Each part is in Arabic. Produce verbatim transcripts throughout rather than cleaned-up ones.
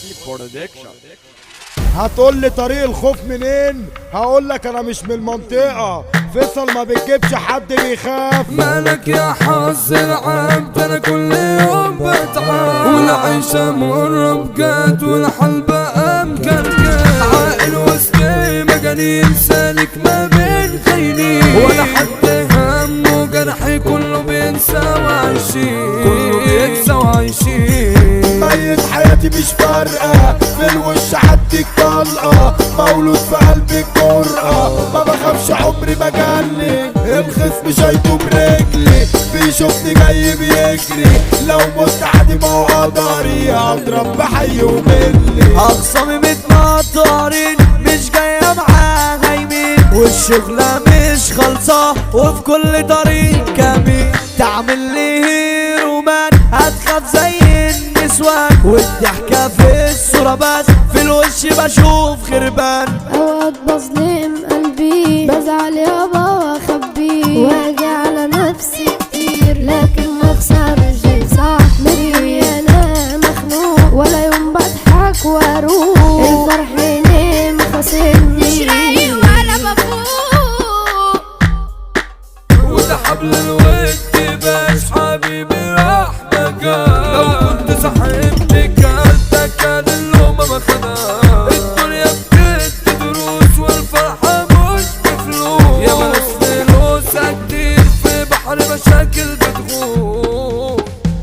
هتقول لي طريق الخوف منين؟ هقول لك انا مش من المنطقة. فيصل ما بتجيبش حد بيخاف. مالك يا حظ العبد، انا كل يوم بتعب والعيشة مرة بجد والحل بقى مكركب. عاقل وسطي مجانين سالك ما بين خاينين، ولا حد همه جرحي كله بينسى وعايشين، كله بينسى وعايشين. ميت حياتي مش فارقة، في الوش حدك طلقة، مولود في قلبي الجرأة، ما بخافش عمري ما جلي، الخصم شايفه برجلي، بيشوفني جاي بيجري، لو مت عادي ما هو قدري، هضرب بحي وملي. اخصامي متنطرين مش جاية معاه هايمين، والشغلة مش خالصة وفي كل طريق كمين. تعمل لي هيرومان هتخاف زي النسوان، والضحكة في الصورة بس في الوش بشوف خربان. اوقات بظلم قلبي بزعل يابا واخبيه، واجي على نفسي كتير لكن مخسر شي صح مني. انا مخنوق ولا يوم بضحك واروق، الفرح نام خاصمني مش رايق ولا بفوق. وده حبل الود باش حبيبي راح بقى، لو كنت صاحبني كان كان اللوم ما خدها. الدنيا بتدي دروس والفرحة مش بفلوس، يا بلاش فلوسها كتير في بحر مشاكل بتغوص.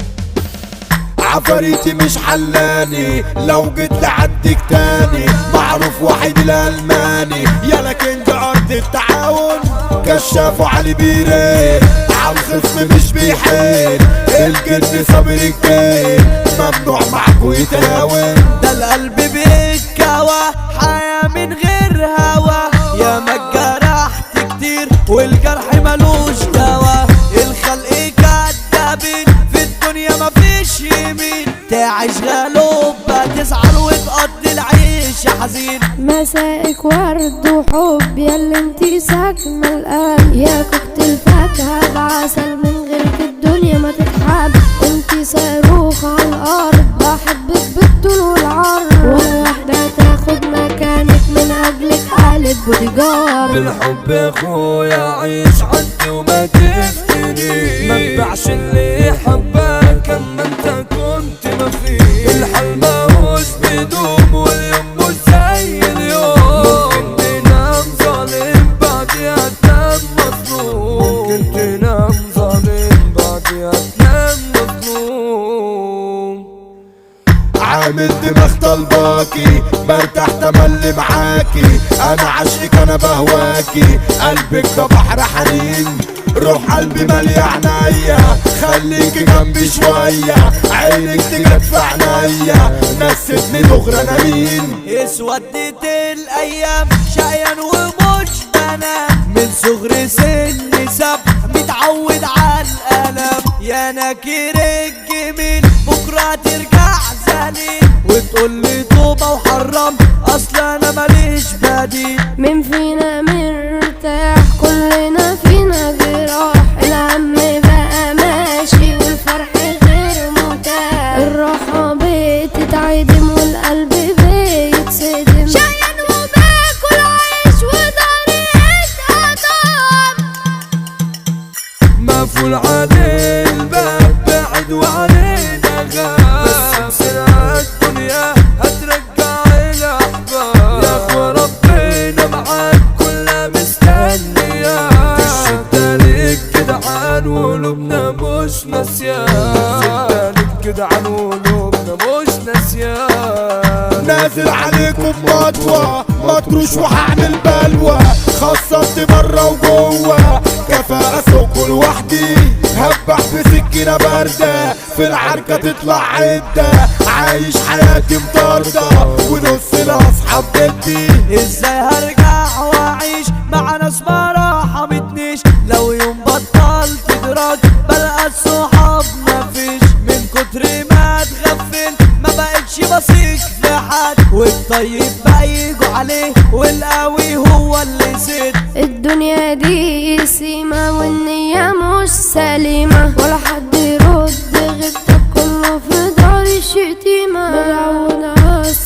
عفاريتي مش حلاني، لو جيت لعدك تاني معروف وحيد الألماني، يا لكن ده أرض التعاون كشاف وعلي بيرين، عالخصم مش بيحين، الجن صابر الجين، ممنوع معاكو يتهاون. ده القلب بيتكوى حياة من غير هوا، يا ما اتجرحت كتير والجرح ملوش دوا. الخلق كدابين في الدنيا مفيش يمين، تعيش غلوبة تزعل وتقضي العيش يا حزين. مسائك ورد وحب ياللي انتي ساكنة القلب، يا كوكت الفاكهة بعسل من غيرك الدنيا ما تتحب. انتي صاروخ على الارض بحبك بالطول والعرض، ولا واحدة تاخد مكانك من اجلك قالب بوديجار. بالحب يا اخويا عيش عندي وما تفتني، ما تبيعش اللي حبك اما انت كنت ما فيه. الحال ماهوش بيدوم واليوم مش زي اليوم، ممكن تنام ظالم بعديها تنام مظلوم، ممكن تنام ظالم بعديها تنام مظلوم. عامل دماغ طلباكي برتاح تملي معاكي، انا عشقك انا بهواكي، قلبك ده بحر حنين، روح قلبي مالي عينيا، خليكي جنبي شوية، عينك تجد في عينيا، نستني دغري انا مين. اسودت الايام شقيان ومش بنام، من صغر سن سب متعود على الالم. يا ناكر الجميل بكره ترجع زليل، وتقولي طوبة وحرام اصل انا ماليش بديل. مين فينا مرتاح كلنا فينا جراح، الهم بقى ماشي والفرح غير متاح، الراحة بتتعدم والقلب بيتصدم، شقيان وباكل عيش وضهري اتقطم. مقفول عليه الباب بعد وعلينا غاب، بس بسرعة الدنيا هترجع الأحباب. يا أخوة ربنا معاك كلها مستنية، في الشدة ليك جدعان وقلوبنا مش ناسيان، في الشدة ليك جدعان وقلوبنا مش ناسيان. نازل عليكم مطوة مطروش وهعمل بلوى، خصصت برا وجوه كفاءة سوق لوحدي، هبح بسكينة باردة في العركة تطلع عدة، عايش حياتي مطاردة ونص لاصحاب جدي. ازاي هرجع واعيش مع ناس ما رحمتنيش، لو يوم بطلت دراج بلقى الصحاب مفيش، من كتر ما اتغفل ما بقتش بثق في حد، والطيب بقى يجوا عليه والقوي هو اللي سد. الدنيا دي سيمة والنية مش سليمة، ولا حد يرد غيبتك كله في دار الشتيمة، ملعون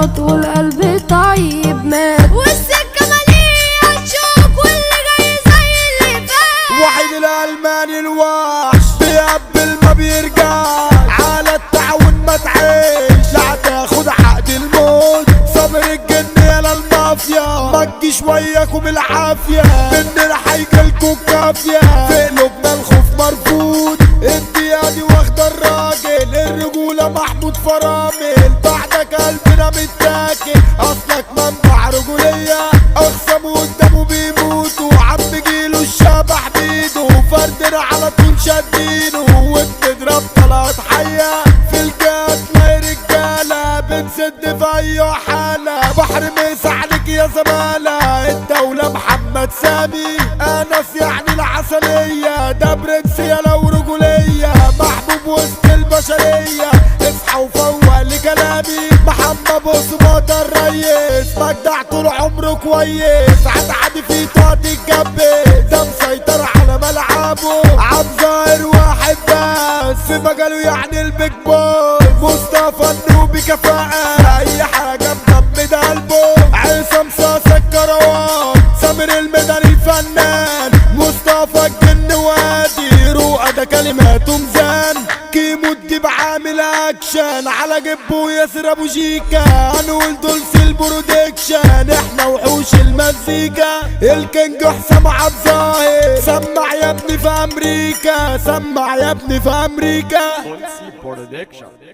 صوت والقلب طيب مات والسكة مليئة شوك واللي جاي زي اللي فات. وحيد الألماني الوحش بيقبل ما بيرجع على التعاون ما تعيش لا تاخد عقد الموت صبر الجن يالا المافيا ما تجيش وياكوا بالعافية مننا هيجيلكوا الكافية في قلوبنا الخوف مرفوض الدقيقة دي واخدة الراجل الرجولة محمود فرامل بعدك قلبنا متاكل اصلك منبع رجولية اخصم قدامه بيموتوا عم جيله الشبح بيده فردنا على طول شادينه وبنضرب طلعت حية في الجات لا رجالة بنسد في اي حالة بحر مسا عليك يا زمالة الدولة محمد سامي انس يعني العسلية ده برنس يالا ورجولية محبوب وسط البشرية اصحى وفوق لكلامي محمد بصمات الريس مجدع طول عمره كويس هتعدي في طاقة الجنب ده مسيطر على ملعبه عم ظاهر واحد بس في مجاله يعني البيج بوس مصطفى النوبي كفاءة اي حاجة مجمد قلبه عصام صاصا الكروان سامر الميداني الفنان مصطفى الجن وادي رؤى ده كلماته ميزان كيمو الديب عامل اكشن على جبه ياسر ابو شيكا هنقول دولس البرودكشن احنا وحوش المزيكا الكينج حسام عبد الظاهر سمع يا ابني في امريكا سمع يا ابني في امريكا Production.